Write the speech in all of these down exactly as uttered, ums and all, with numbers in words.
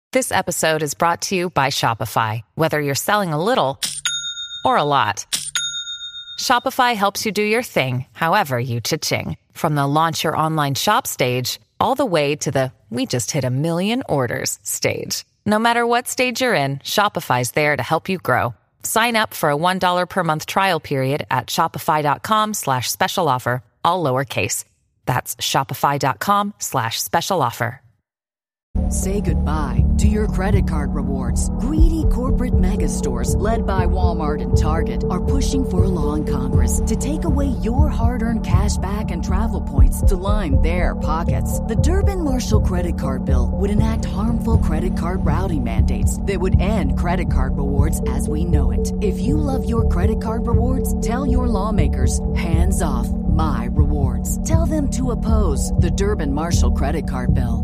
This episode is brought to you by Shopify. Whether you're selling a little or a lot, Shopify helps you do your thing, however you cha-ching. From the launch your online shop stage, all the way to the we just hit a million orders stage. No matter what stage you're in, Shopify's there to help you grow. Sign up for a one dollar per month trial period at shopify.com slash special offer, all lowercase. That's shopify.com slash special offer. Say goodbye to your credit card rewards. Greedy corporate mega stores, led by Walmart and Target, are pushing for a law in Congress to take away your hard-earned cash back and travel points to line their pockets. The Durbin-Marshall credit card bill would enact harmful credit card routing mandates that would end credit card rewards as we know it. If you love your credit card rewards, tell your lawmakers, hands off my rewards. Tell them to oppose the Durbin-Marshall credit card bill.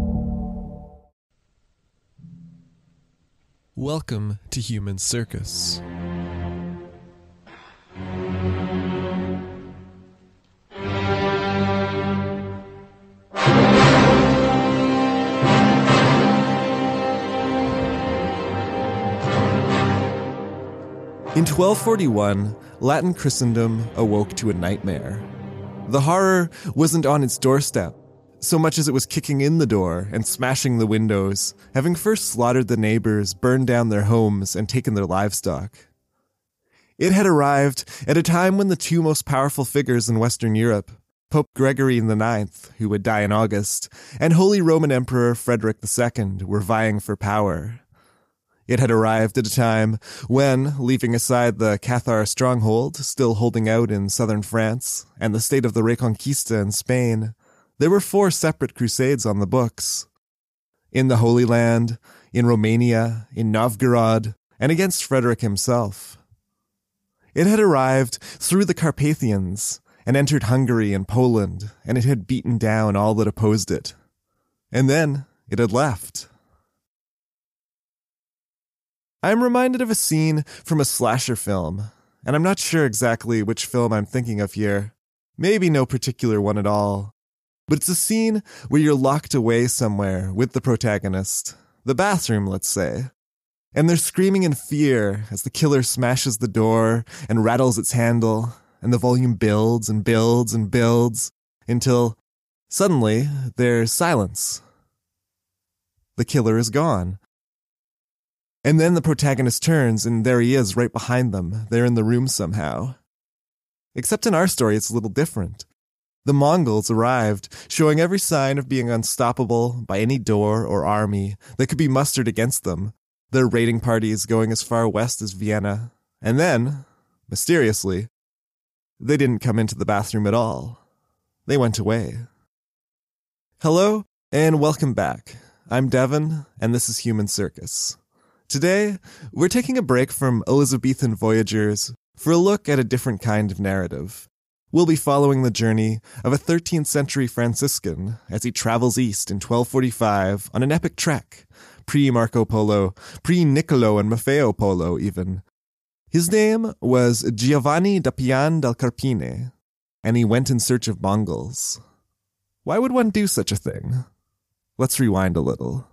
Welcome to Human Circus. In twelve forty-one, Latin Christendom awoke to a nightmare. The horror wasn't on its doorstep, so much as it was kicking in the door and smashing the windows, having first slaughtered the neighbors, burned down their homes, and taken their livestock. It had arrived at a time when the two most powerful figures in Western Europe, Pope Gregory the Ninth, who would die in August, and Holy Roman Emperor Frederick the Second were vying for power. It had arrived at a time when, leaving aside the Cathar stronghold still holding out in southern France and the state of the Reconquista in Spain, there were four separate crusades on the books. In the Holy Land, in Romania, in Novgorod, and against Frederick himself. It had arrived through the Carpathians and entered Hungary and Poland, and it had beaten down all that opposed it. And then it had left. I am reminded of a scene from a slasher film, and I'm not sure exactly which film I'm thinking of here. Maybe no particular one at all. But it's a scene where you're locked away somewhere with the protagonist, the bathroom, let's say, and they're screaming in fear as the killer smashes the door and rattles its handle, and the volume builds and builds and builds until, suddenly, there's silence. The killer is gone. And then the protagonist turns, and there he is right behind them. They're in the room somehow. Except in our story, it's a little different. The Mongols arrived, showing every sign of being unstoppable by any door or army that could be mustered against them, their raiding parties going as far west as Vienna. And then, mysteriously, they didn't come into the bathroom at all. They went away. Hello, and welcome back. I'm Devin, and this is Human Circus. Today, we're taking a break from Elizabethan voyagers for a look at a different kind of narrative. We'll be following the journey of a thirteenth century Franciscan as he travels east in twelve forty-five on an epic trek, pre-Marco Polo, pre-Niccolo and Maffeo Polo even. His name was Giovanni da Pian del Carpine, and he went in search of Mongols. Why would one do such a thing? Let's rewind a little.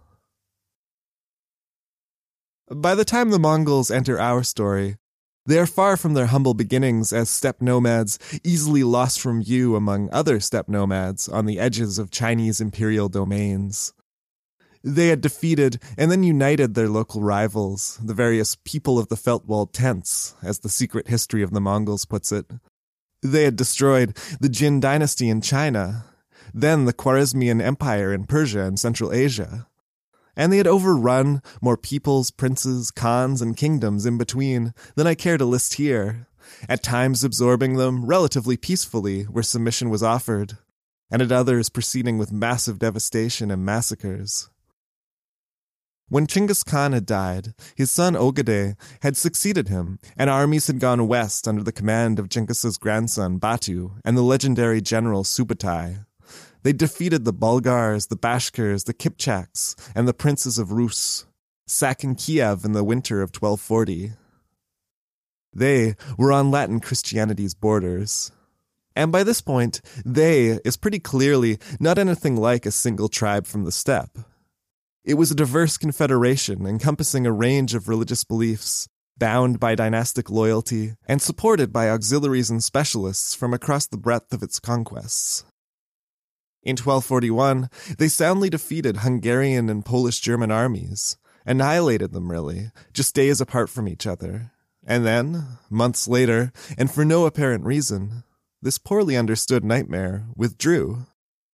By the time the Mongols enter our story, they are far from their humble beginnings as steppe nomads, easily lost from view among other steppe nomads on the edges of Chinese imperial domains. They had defeated and then united their local rivals, the various people of the felt-walled tents, as the secret history of the Mongols puts it. They had destroyed the Jin dynasty in China, then the Khwarezmian Empire in Persia and Central Asia. And they had overrun more peoples, princes, khans, and kingdoms in between than I care to list here, at times absorbing them relatively peacefully where submission was offered, and at others proceeding with massive devastation and massacres. When Chinggis Khan had died, his son Ogedei had succeeded him, and armies had gone west under the command of Chinggis' grandson Batu and the legendary general Subutai. They defeated the Bulgars, the Bashkirs, the Kipchaks, and the princes of Rus, sacking Kiev in the winter of twelve forty. They were on Latin Christianity's borders. And by this point, they is pretty clearly not anything like a single tribe from the steppe. It was a diverse confederation encompassing a range of religious beliefs, bound by dynastic loyalty, and supported by auxiliaries and specialists from across the breadth of its conquests. In twelve forty-one, they soundly defeated Hungarian and Polish-German armies, annihilated them really, just days apart from each other. And then, months later, and for no apparent reason, this poorly understood nightmare withdrew.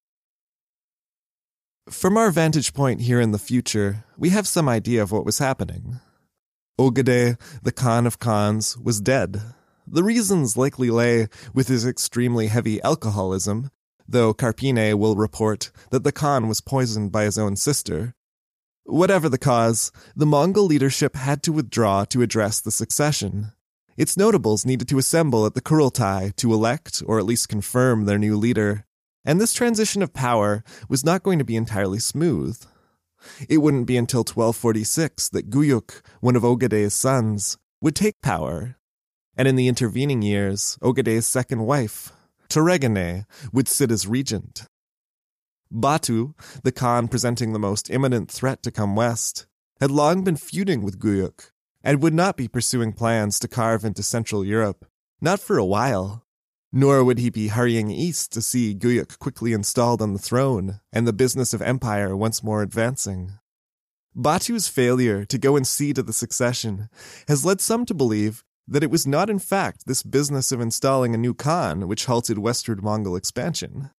From our vantage point here in the future, we have some idea of what was happening. Ogedei, the Khan of Khans, was dead. The reasons likely lay with his extremely heavy alcoholism, though Carpine will report that the Khan was poisoned by his own sister. Whatever the cause, the Mongol leadership had to withdraw to address the succession. Its notables needed to assemble at the Kurultai to elect, or at least confirm, their new leader, and this transition of power was not going to be entirely smooth. It wouldn't be until twelve forty-six that Guyuk, one of Ogedei's sons, would take power, and in the intervening years, Ogedei's second wife, Toregane, would sit as regent. Batu, the Khan presenting the most imminent threat to come west, had long been feuding with Guyuk, and would not be pursuing plans to carve into Central Europe, not for a while. Nor would he be hurrying east to see Guyuk quickly installed on the throne and the business of empire once more advancing. Batu's failure to go and see to the succession has led some to believe that it was not in fact this business of installing a new Khan which halted westward Mongol expansion.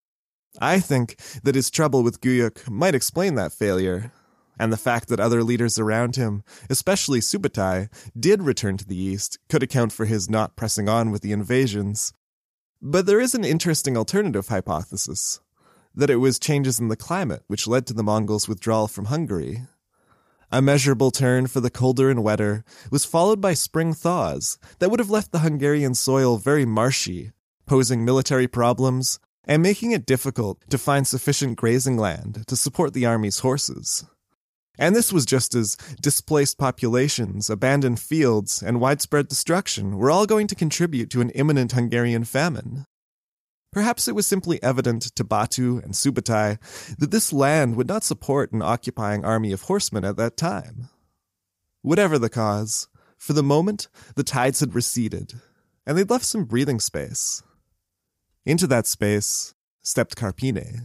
I think that his trouble with Guyuk might explain that failure, and the fact that other leaders around him, especially Subutai, did return to the east could account for his not pressing on with the invasions. But there is an interesting alternative hypothesis, that it was changes in the climate which led to the Mongols' withdrawal from Hungary. A measurable turn for the colder and wetter was followed by spring thaws that would have left the Hungarian soil very marshy, posing military problems and making it difficult to find sufficient grazing land to support the army's horses. And this was just as displaced populations, abandoned fields, and widespread destruction were all going to contribute to an imminent Hungarian famine. Perhaps it was simply evident to Batu and Subutai that this land would not support an occupying army of horsemen at that time. Whatever the cause, for the moment, the tides had receded, and they'd left some breathing space. Into that space stepped Carpine.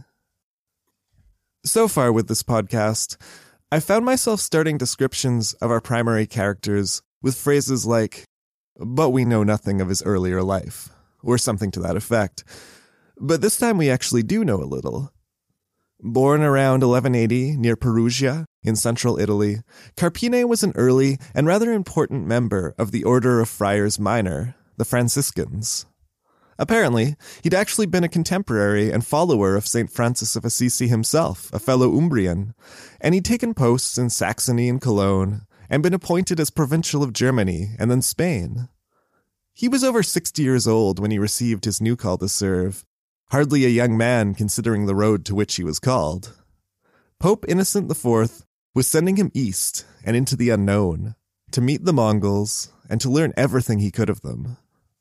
So far with this podcast, I found myself starting descriptions of our primary characters with phrases like, "but we know nothing of his earlier life," or something to that effect. But this time we actually do know a little. Born around eleven eighty near Perugia in central Italy, Carpine was an early and rather important member of the Order of Friars Minor, the Franciscans. Apparently, he'd actually been a contemporary and follower of Saint Francis of Assisi himself, a fellow Umbrian, and he'd taken posts in Saxony and Cologne, and been appointed as provincial of Germany and then Spain. He was over sixty years old when he received his new call to serve, hardly a young man considering the road to which he was called. Pope Innocent the Fourth was sending him east and into the unknown, to meet the Mongols and to learn everything he could of them.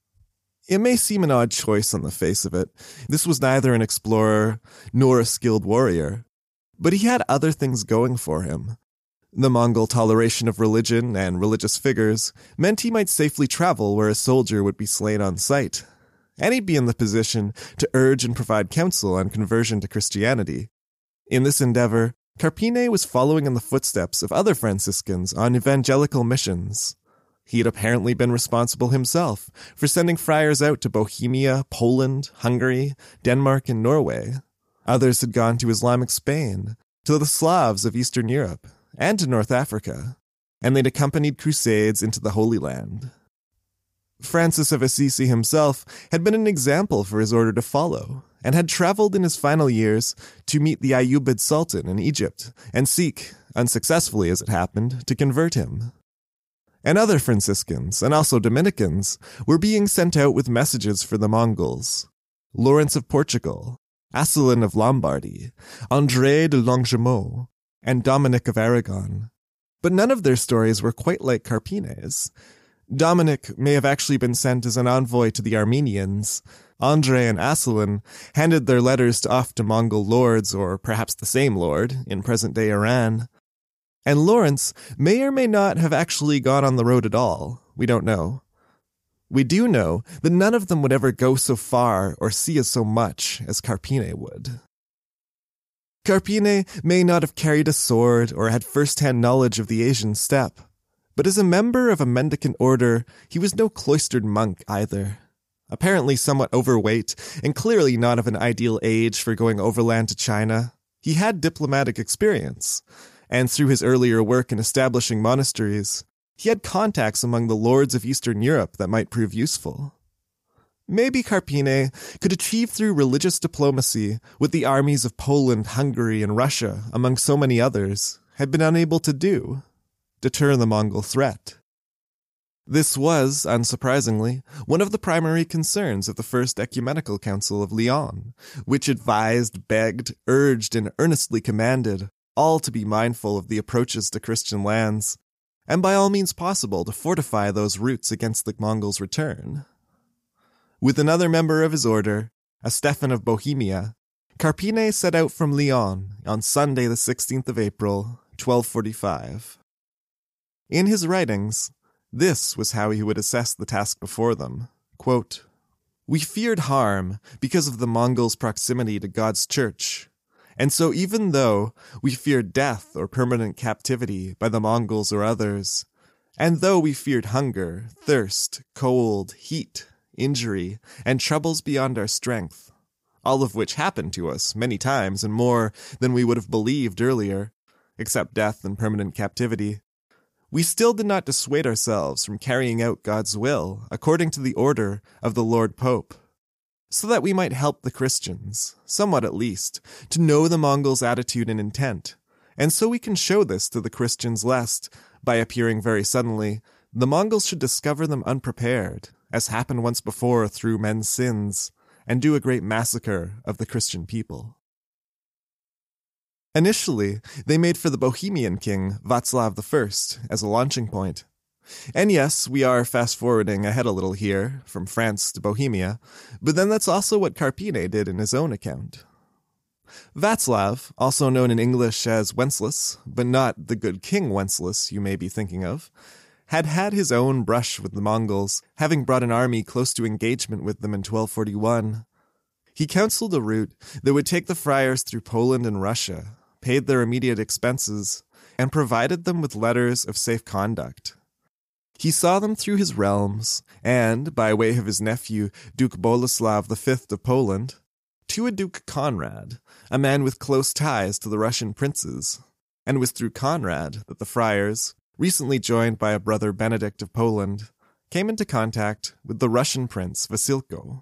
It may seem an odd choice on the face of it. This was neither an explorer nor a skilled warrior, but he had other things going for him. The Mongol toleration of religion and religious figures meant he might safely travel where a soldier would be slain on sight, and he'd be in the position to urge and provide counsel on conversion to Christianity. In this endeavor, Carpine was following in the footsteps of other Franciscans on evangelical missions. He had apparently been responsible himself for sending friars out to Bohemia, Poland, Hungary, Denmark, and Norway. Others had gone to Islamic Spain, to the Slavs of Eastern Europe, and to North Africa, and they'd accompanied crusades into the Holy Land. Francis of Assisi himself had been an example for his order to follow, and had traveled in his final years to meet the Ayyubid Sultan in Egypt and seek, unsuccessfully as it happened, to convert him. And other Franciscans, and also Dominicans, were being sent out with messages for the Mongols. Lawrence of Portugal, Asselin of Lombardy, André de Longjumeau, and Dominic of Aragon. But none of their stories were quite like Carpine's. Dominic may have actually been sent as an envoy to the Armenians. Andrei and Asselin handed their letters to off to Mongol lords, or perhaps the same lord, in present-day Iran. And Lawrence may or may not have actually gone on the road at all. We don't know. We do know that none of them would ever go so far or see as so much as Carpine would. Carpine may not have carried a sword or had first-hand knowledge of the Asian steppe, but as a member of a mendicant order, he was no cloistered monk either. Apparently somewhat overweight and clearly not of an ideal age for going overland to China, he had diplomatic experience, and through his earlier work in establishing monasteries, he had contacts among the lords of Eastern Europe that might prove useful. Maybe Carpine could achieve through religious diplomacy what the armies of Poland, Hungary, and Russia, among so many others, had been unable to do: deter the Mongol threat. This was, unsurprisingly, one of the primary concerns of the First Ecumenical Council of Lyon, which advised, begged, urged, and earnestly commanded all to be mindful of the approaches to Christian lands, and by all means possible to fortify those routes against the Mongols' return. With another member of his order, a Stephen of Bohemia, Carpine set out from Lyon on Sunday the sixteenth of April, twelve forty-five. In his writings, this was how he would assess the task before them. Quote, "We feared harm because of the Mongols' proximity to God's church, and so even though we feared death or permanent captivity by the Mongols or others, and though we feared hunger, thirst, cold, heat, injury, and troubles beyond our strength, all of which happened to us many times and more than we would have believed earlier, except death and permanent captivity, we still did not dissuade ourselves from carrying out God's will according to the order of the Lord Pope, so that we might help the Christians, somewhat at least, to know the Mongols' attitude and intent, and so we can show this to the Christians lest, by appearing very suddenly, the Mongols should discover them unprepared, as happened once before through men's sins, and do a great massacre of the Christian people." Initially, they made for the Bohemian king, Václav the First, as a launching point. And yes, we are fast-forwarding ahead a little here, from France to Bohemia, but then that's also what Carpine did in his own account. Václav, also known in English as Wenceslas, but not the good King Wenceslas you may be thinking of, had had his own brush with the Mongols, having brought an army close to engagement with them in twelve forty-one. He counseled a route that would take the friars through Poland and Russia, paid their immediate expenses, and provided them with letters of safe conduct. He saw them through his realms, and, by way of his nephew, Duke Boleslav the Fifth of Poland, to a Duke Conrad, a man with close ties to the Russian princes, and it was through Conrad that the friars, recently joined by a brother Benedict of Poland, came into contact with the Russian prince Vasilko.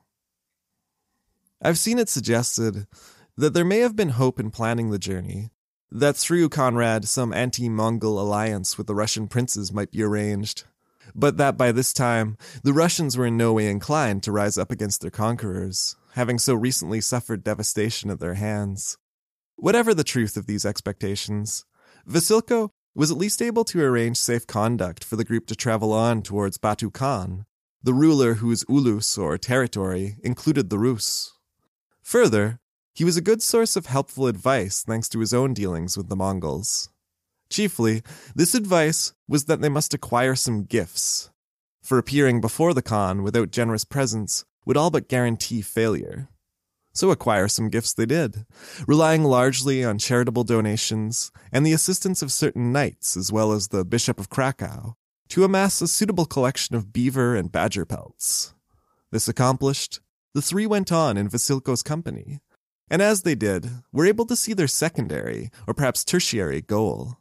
I've seen it suggested that there may have been hope in planning the journey, that through Conrad some anti-Mongol alliance with the Russian princes might be arranged, but that by this time the Russians were in no way inclined to rise up against their conquerors, having so recently suffered devastation at their hands. Whatever the truth of these expectations, Vasilko was at least able to arrange safe conduct for the group to travel on towards Batu Khan, the ruler whose ulus, or territory, included the Rus. Further, he was a good source of helpful advice thanks to his own dealings with the Mongols. Chiefly, this advice was that they must acquire some gifts, for appearing before the Khan without generous presents would all but guarantee failure. So acquire some gifts they did, relying largely on charitable donations and the assistance of certain knights as well as the Bishop of Krakow to amass a suitable collection of beaver and badger pelts. This accomplished, the three went on in Vasilko's company, and as they did, were able to see their secondary, or perhaps tertiary, goal.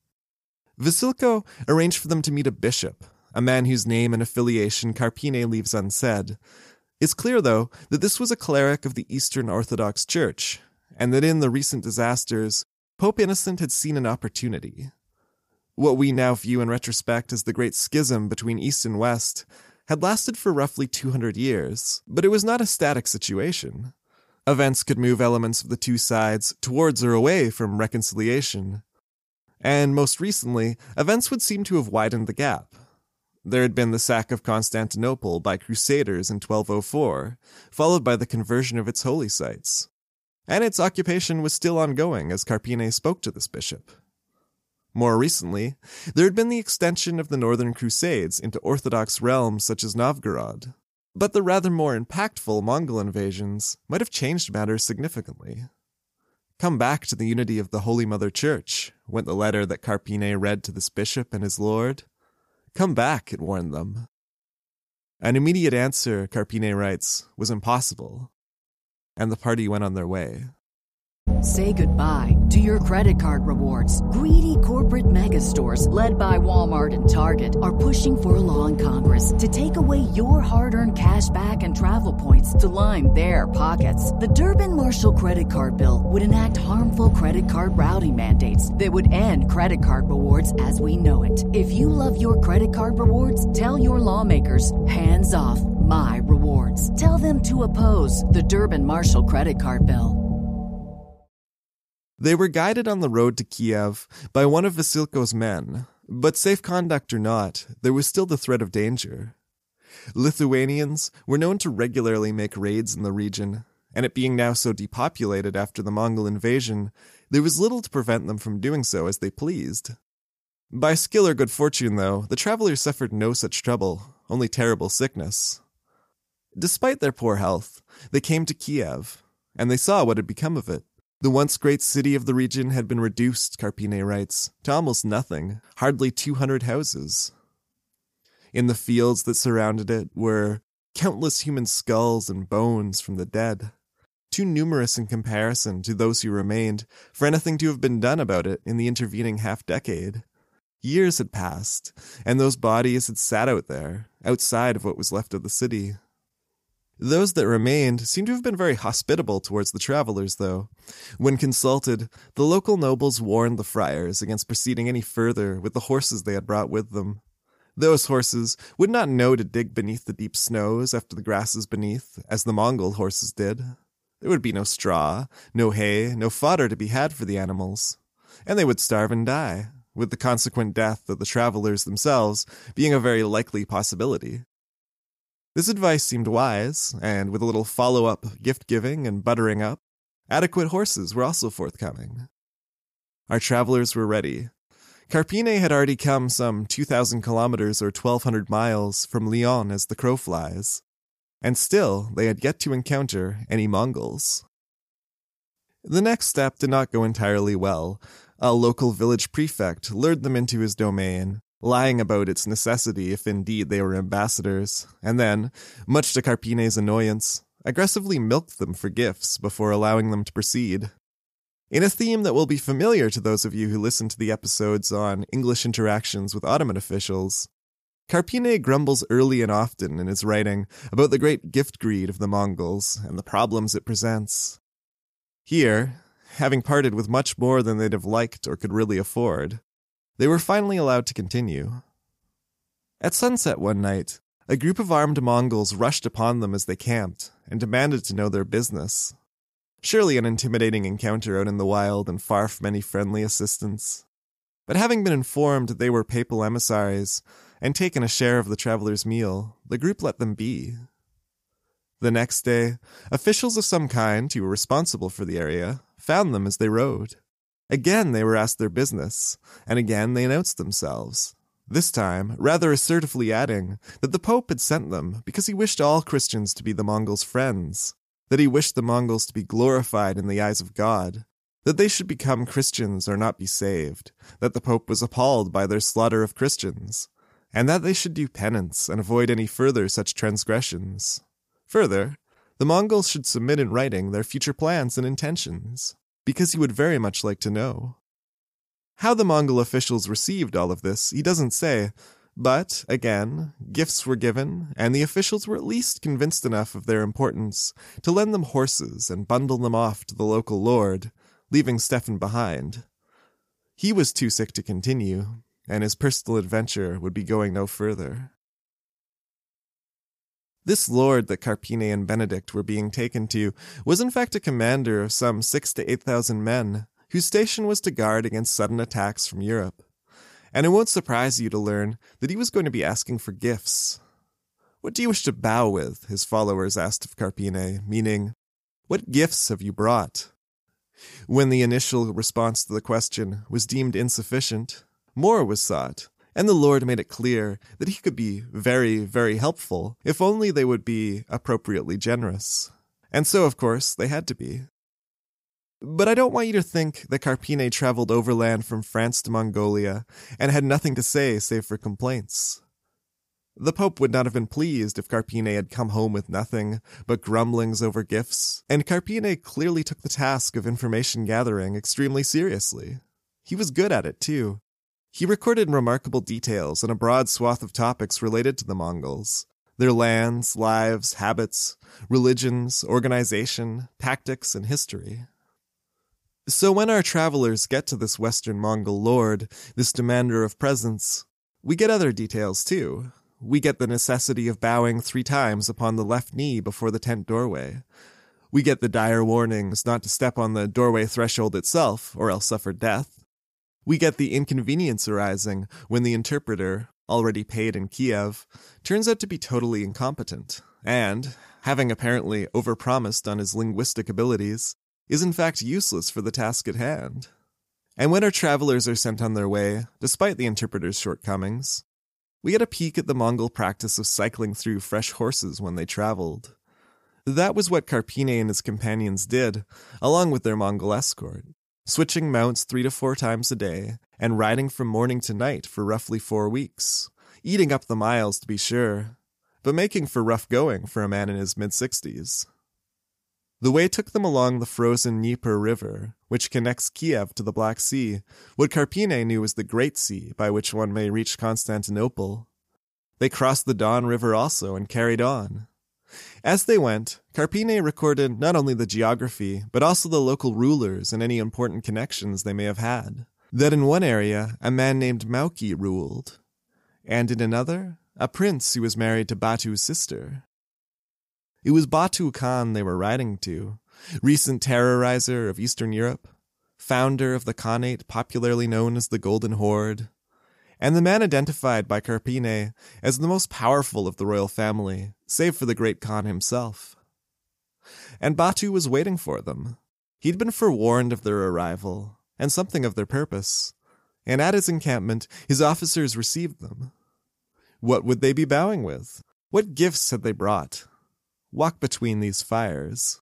Vasilko arranged for them to meet a bishop, a man whose name and affiliation Carpine leaves unsaid. It's clear, though, that this was a cleric of the Eastern Orthodox Church, and that in the recent disasters, Pope Innocent had seen an opportunity. What we now view in retrospect as the Great Schism between East and West had lasted for roughly two hundred years, but it was not a static situation. Events could move elements of the two sides towards or away from reconciliation. And most recently, events would seem to have widened the gap. There had been the sack of Constantinople by Crusaders in twelve oh four, followed by the conversion of its holy sites. And its occupation was still ongoing as Carpine spoke to this bishop. More recently, there had been the extension of the Northern Crusades into Orthodox realms such as Novgorod. But the rather more impactful Mongol invasions might have changed matters significantly. "Come back to the unity of the Holy Mother Church," went the letter that Carpine read to this bishop and his lord. "Come back," it warned them. An immediate answer, Carpine writes, was impossible, and the party went on their way. Say goodbye to your credit card rewards. Greedy corporate mega stores, led by Walmart and Target, are pushing for a law in Congress to take away your hard-earned cash back and travel points to line their pockets. The Durbin-Marshall credit card bill would enact harmful credit card routing mandates that would end credit card rewards as we know it. If you love your credit card rewards, tell your lawmakers, hands off my rewards. Tell them to oppose the Durbin-Marshall credit card bill. They were guided on the road to Kiev by one of Vasilko's men, but safe conduct or not, there was still the threat of danger. Lithuanians were known to regularly make raids in the region, and it being now so depopulated after the Mongol invasion, there was little to prevent them from doing so as they pleased. By skill or good fortune, though, the travelers suffered no such trouble, only terrible sickness. Despite their poor health, they came to Kiev, and they saw what had become of it. The once great city of the region had been reduced, Carpine writes, to almost nothing, hardly two hundred houses. In the fields that surrounded it were countless human skulls and bones from the dead, too numerous in comparison to those who remained for anything to have been done about it in the intervening half-decade. Years had passed, and those bodies had sat out there, outside of what was left of the city. Those that remained seemed to have been very hospitable towards the travelers, though. When consulted, the local nobles warned the friars against proceeding any further with the horses they had brought with them. Those horses would not know to dig beneath the deep snows after the grasses beneath, as the Mongol horses did. There would be no straw, no hay, no fodder to be had for the animals, and they would starve and die, with the consequent death of the travelers themselves being a very likely possibility. This advice seemed wise, and with a little follow-up gift-giving and buttering up, adequate horses were also forthcoming. Our travelers were ready. Carpine had already come some two thousand kilometers or twelve hundred miles from Lyon as the crow flies, and still they had yet to encounter any Mongols. The next step did not go entirely well. A local village prefect lured them into his domain, lying about its necessity if indeed they were ambassadors, and then, much to Carpine's annoyance, aggressively milked them for gifts before allowing them to proceed. In a theme that will be familiar to those of you who listen to the episodes on English interactions with Ottoman officials, Carpine grumbles early and often in his writing about the great gift greed of the Mongols and the problems it presents. Here, having parted with much more than they'd have liked or could really afford, they were finally allowed to continue. At sunset one night, a group of armed Mongols rushed upon them as they camped and demanded to know their business. Surely an intimidating encounter out in the wild and far from any friendly assistance. But having been informed they were papal emissaries and taken a share of the travelers' meal, the group let them be. The next day, officials of some kind who were responsible for the area found them as they rode. Again they were asked their business, and again they announced themselves, this time rather assertively adding that the Pope had sent them because he wished all Christians to be the Mongols' friends, that he wished the Mongols to be glorified in the eyes of God, that they should become Christians or not be saved, that the Pope was appalled by their slaughter of Christians, and that they should do penance and avoid any further such transgressions. Further, the Mongols should submit in writing their future plans and intentions, because he would very much like to know. How the Mongol officials received all of this, he doesn't say, but, again, gifts were given, and the officials were at least convinced enough of their importance to lend them horses and bundle them off to the local lord, leaving Stefan behind. He was too sick to continue, and his personal adventure would be going no further. This lord that Carpine and Benedict were being taken to was in fact a commander of some six to eight thousand men, whose station was to guard against sudden attacks from Europe. And it won't surprise you to learn that he was going to be asking for gifts. "What do you wish to bow with?" his followers asked of Carpine, meaning, "What gifts have you brought?" When the initial response to the question was deemed insufficient, more was sought, and the Lord made it clear that he could be very, very helpful if only they would be appropriately generous. And so, of course, they had to be. But I don't want you to think that Carpine traveled overland from France to Mongolia and had nothing to say save for complaints. The Pope would not have been pleased if Carpine had come home with nothing but grumblings over gifts, and Carpine clearly took the task of information gathering extremely seriously. He was good at it, too. He recorded remarkable details on a broad swath of topics related to the Mongols: their lands, lives, habits, religions, organization, tactics, and history. So when our travelers get to this Western Mongol lord, this demander of presents, we get other details too. We get the necessity of bowing three times upon the left knee before the tent doorway. We get the dire warnings not to step on the doorway threshold itself, or else suffer death. We get the inconvenience arising when the interpreter, already paid in Kiev, turns out to be totally incompetent, and, having apparently overpromised on his linguistic abilities, is in fact useless for the task at hand. And when our travelers are sent on their way, despite the interpreter's shortcomings, we get a peek at the Mongol practice of cycling through fresh horses when they traveled. That was what Carpine and his companions did, along with their Mongol escort, switching mounts three to four times a day, and riding from morning to night for roughly four weeks, eating up the miles to be sure, but making for rough going for a man in his mid-sixties. The way took them along the frozen Dnieper River, which connects Kiev to the Black Sea, what Carpine knew as the Great Sea, by which one may reach Constantinople. They crossed the Don River also and carried on. As they went, Carpine recorded not only the geography, but also the local rulers and any important connections they may have had. That in one area, a man named Mauki ruled, and in another, a prince who was married to Batu's sister. It was Batu Khan they were riding to, recent terrorizer of Eastern Europe, founder of the Khanate popularly known as the Golden Horde, and the man identified by Carpine as the most powerful of the royal family, save for the great Khan himself. And Batu was waiting for them. He'd been forewarned of their arrival, and something of their purpose, and at his encampment his officers received them. What would they be bowing with? What gifts had they brought? Walk between these fires.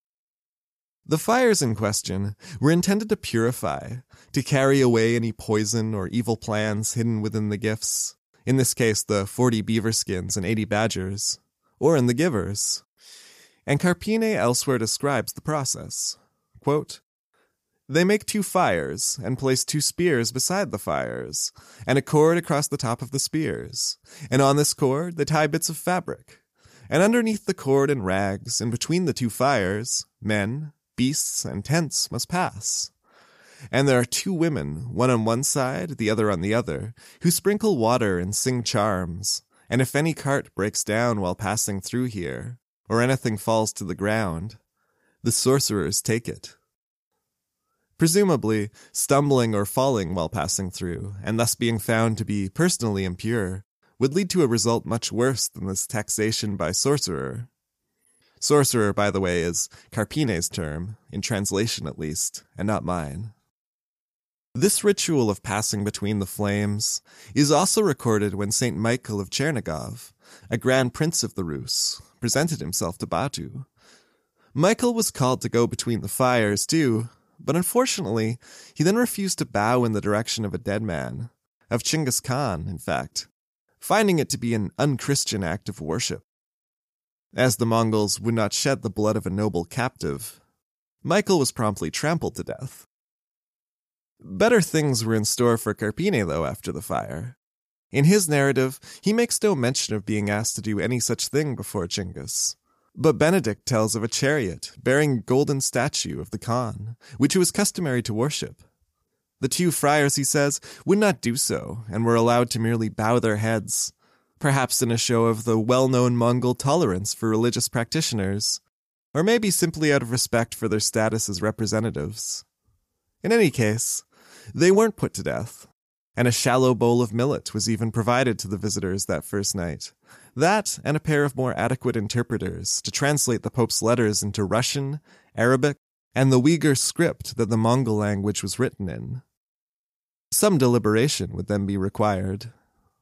The fires in question were intended to purify, to carry away any poison or evil plans hidden within the gifts, in this case the forty beaver skins and eighty badgers, or in the givers. And Carpine elsewhere describes the process. Quote, "They make two fires, and place two spears beside the fires, and a cord across the top of the spears, and on this cord they tie bits of fabric. And underneath the cord and rags, and between the two fires, men, beasts, and tents must pass. And there are two women, one on one side, the other on the other, who sprinkle water and sing charms, and if any cart breaks down while passing through here, or anything falls to the ground, the sorcerers take it." Presumably, stumbling or falling while passing through, and thus being found to be personally impure, would lead to a result much worse than this taxation by sorcerer. Sorcerer, by the way, is Carpine's term, in translation at least, and not mine. This ritual of passing between the flames is also recorded when Saint Michael of Chernigov, a grand prince of the Rus, presented himself to Batu. Michael was called to go between the fires too, but unfortunately, he then refused to bow in the direction of a dead man, of Chinggis Khan, in fact, finding it to be an unchristian act of worship. As the Mongols would not shed the blood of a noble captive, Michael was promptly trampled to death. Better things were in store for Carpine, though, after the fire. In his narrative, he makes no mention of being asked to do any such thing before Chinggis. But Benedict tells of a chariot bearing a golden statue of the Khan, which it was customary to worship. The two friars, he says, would not do so, and were allowed to merely bow their heads, perhaps in a show of the well-known Mongol tolerance for religious practitioners, or maybe simply out of respect for their status as representatives. In any case, they weren't put to death. and a shallow bowl of millet was even provided to the visitors that first night. That and a pair of more adequate interpreters to translate the Pope's letters into Russian, Arabic, and the Uyghur script that the Mongol language was written in. Some deliberation would then be required.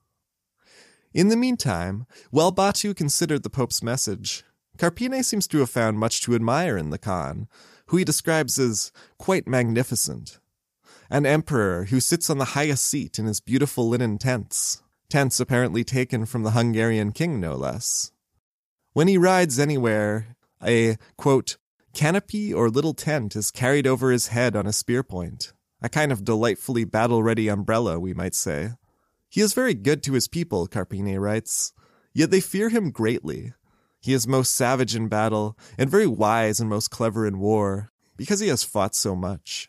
In the meantime, while Batu considered the Pope's message, Carpine seems to have found much to admire in the Khan, who he describes as quite magnificent. An emperor who sits on the highest seat in his beautiful linen tents, tents apparently taken from the Hungarian king, no less. When he rides anywhere, a, quote, canopy or little tent is carried over his head on a spear point, a kind of delightfully battle-ready umbrella, we might say. He is very good to his people, Carpine writes, yet they fear him greatly. He is most savage in battle, and very wise and most clever in war, because he has fought so much.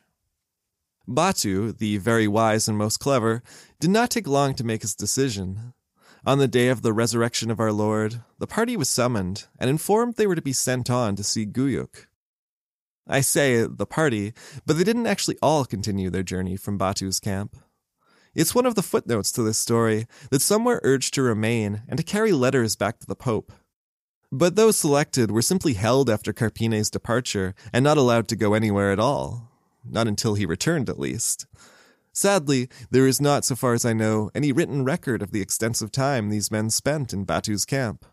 Batu, the very wise and most clever, did not take long to make his decision. On the day of the resurrection of our Lord, the party was summoned, and informed they were to be sent on to see Guyuk. I say the party, but they didn't actually all continue their journey from Batu's camp. It's one of the footnotes to this story that some were urged to remain and to carry letters back to the Pope. But those selected were simply held after Carpine's departure and not allowed to go anywhere at all. Not until he returned, at least. Sadly, there is not, so far as I know, any written record of the extensive time these men spent in Batu's camp.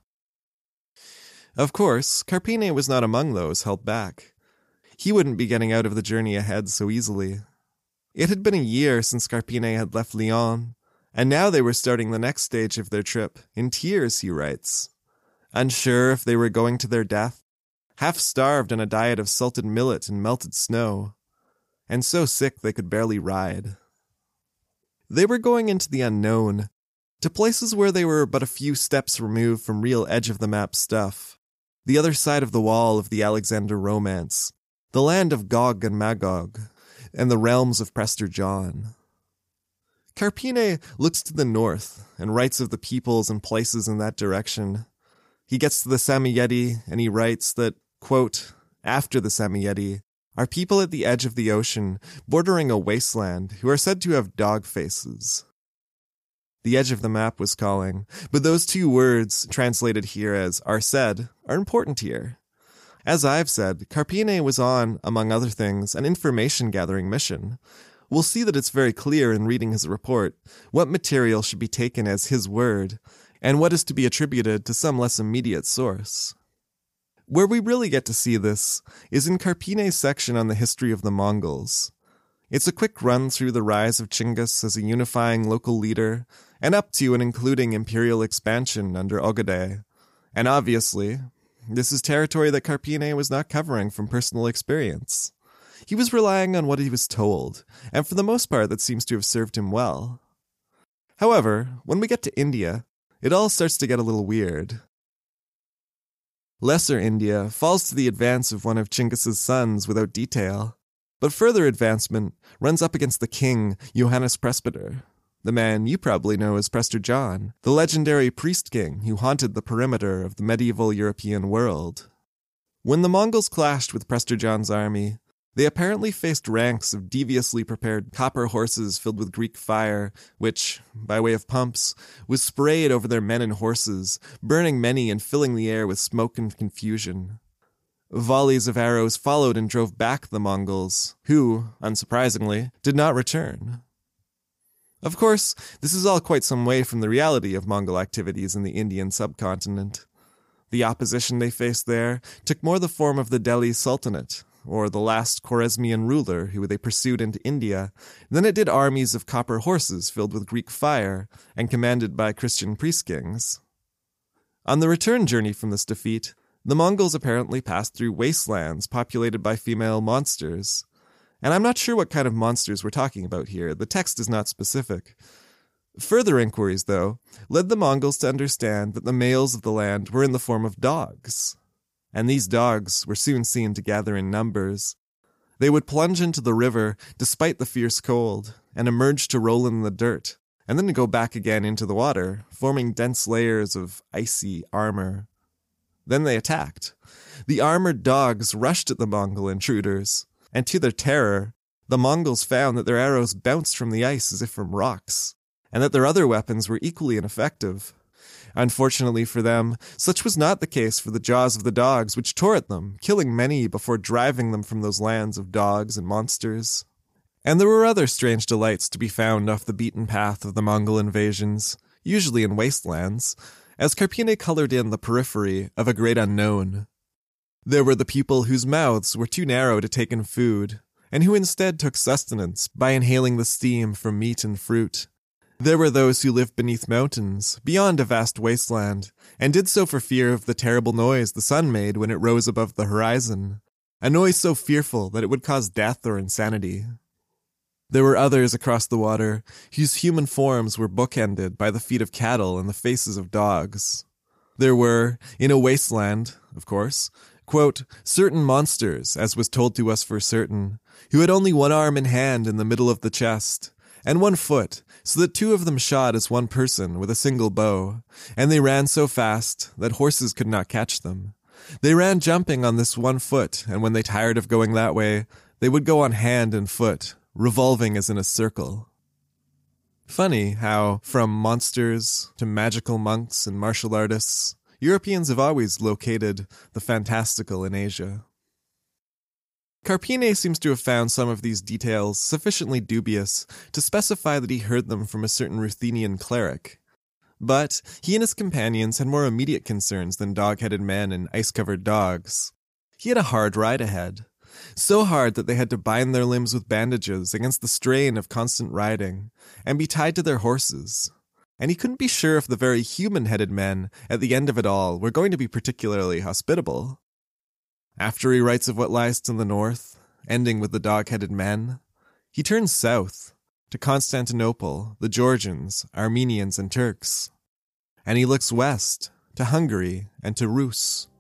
Of course, Carpine was not among those held back. He wouldn't be getting out of the journey ahead so easily. It had been a year since Carpine had left Lyon, and now they were starting the next stage of their trip, in tears, he writes. Unsure if they were going to their death, half-starved on a diet of salted millet and melted snow, and so sick they could barely ride. They were going into the unknown, to places where they were but a few steps removed from real edge-of-the-map stuff, the other side of the wall of the Alexander Romance, the land of Gog and Magog, and the realms of Prester John. Carpine looks to the north and writes of the peoples and places in that direction. He gets to the Samiyedi and he writes that, quote, after the Samiyedi are people at the edge of the ocean bordering a wasteland who are said to have dog faces. The edge of the map was calling, but those two words, translated here as are said, are important here. As I've said, Carpine was on, among other things, an information-gathering mission. We'll see that it's very clear in reading his report what material should be taken as his word, and what is to be attributed to some less immediate source. Where we really get to see this is in Carpine's section on the history of the Mongols. It's a quick run through the rise of Chinggis as a unifying local leader, and up to and including imperial expansion under Ogadai. And obviously, this is territory that Carpine was not covering from personal experience. He was relying on what he was told, and for the most part that seems to have served him well. However, when we get to India, it all starts to get a little weird. Lesser India falls to the advance of one of Chinggis's sons without detail, but further advancement runs up against the king, Johannes Presbyter, the man you probably know as Prester John, the legendary priest king who haunted the perimeter of the medieval European world. When the Mongols clashed with Prester John's army, they apparently faced ranks of deviously prepared copper horses filled with Greek fire, which, by way of pumps, was sprayed over their men and horses, burning many and filling the air with smoke and confusion. Volleys of arrows followed and drove back the Mongols, who, unsurprisingly, did not return. Of course, this is all quite some way from the reality of Mongol activities in the Indian subcontinent. The opposition they faced there took more the form of the Delhi Sultanate, or the last Khwarezmian ruler who they pursued into India, than it did armies of copper horses filled with Greek fire and commanded by Christian priest-kings. On the return journey from this defeat, the Mongols apparently passed through wastelands populated by female monsters. And I'm not sure what kind of monsters we're talking about here. The text is not specific. Further inquiries, though, led the Mongols to understand that the males of the land were in the form of dogs. And these dogs were soon seen to gather in numbers. They would plunge into the river despite the fierce cold, and emerge to roll in the dirt, and then go back again into the water, forming dense layers of icy armor. Then they attacked. The armored dogs rushed at the Mongol intruders, and to their terror, The Mongols found that their arrows bounced from the ice as if from rocks, and that their other weapons were equally ineffective. Unfortunately for them, such was not the case for the jaws of the dogs, which tore at them, killing many before driving them from those lands of dogs and monsters. And there were other strange delights to be found off the beaten path of the Mongol invasions, usually in wastelands, as Carpine colored in the periphery of a great unknown. There were the people whose mouths were too narrow to take in food, and who instead took sustenance by inhaling the steam from meat and fruit. There were those who lived beneath mountains, beyond a vast wasteland, and did so for fear of the terrible noise the sun made when it rose above the horizon, a noise so fearful that it would cause death or insanity. There were others across the water, whose human forms were bookended by the feet of cattle and the faces of dogs. There were, in a wasteland, of course, quote, certain monsters, as was told to us for certain, who had only one arm and hand in the middle of the chest, and one foot, so that two of them shot as one person with a single bow, and they ran so fast that horses could not catch them. They ran jumping on this one foot, and when they tired of going that way, they would go on hand and foot, revolving as in a circle. Funny how, from monsters to magical monks and martial artists, Europeans have always located the fantastical in Asia. Carpine seems to have found some of these details sufficiently dubious to specify that he heard them from a certain Ruthenian cleric. But he and his companions had more immediate concerns than dog-headed men and ice-covered dogs. He had a hard ride ahead. So hard that they had to bind their limbs with bandages against the strain of constant riding, and be tied to their horses. And he couldn't be sure if the very human-headed men at the end of it all were going to be particularly hospitable. After he writes of what lies to the north, ending with the dog-headed men, he turns south, to Constantinople, the Georgians, Armenians, and Turks. And he looks west, to Hungary and to Rus.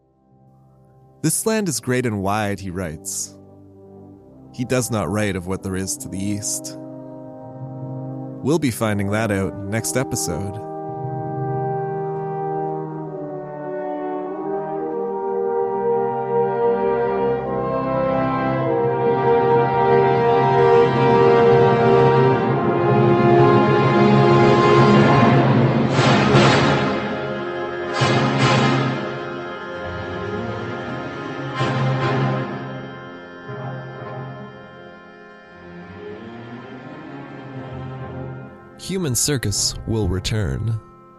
This land is great and wide, he writes. He does not write of what there is to the east. We'll be finding that out next episode. Human Circus will return.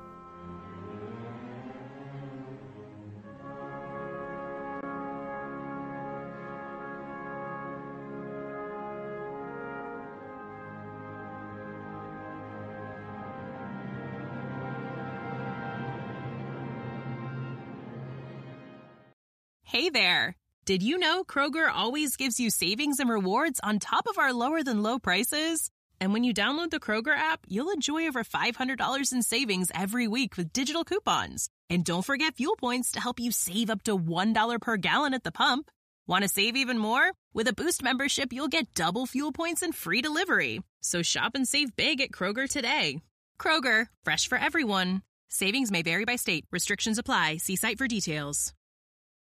Hey there! Did you know Kroger always gives you savings and rewards on top of our lower-than-low prices? And when you download the Kroger app, you'll enjoy over five hundred dollars in savings every week with digital coupons. And don't forget fuel points to help you save up to one dollar per gallon at the pump. Want to save even more? With a Boost membership, you'll get double fuel points and free delivery. So shop and save big at Kroger today. Kroger, fresh for everyone. Savings may vary by state. Restrictions apply. See site for details.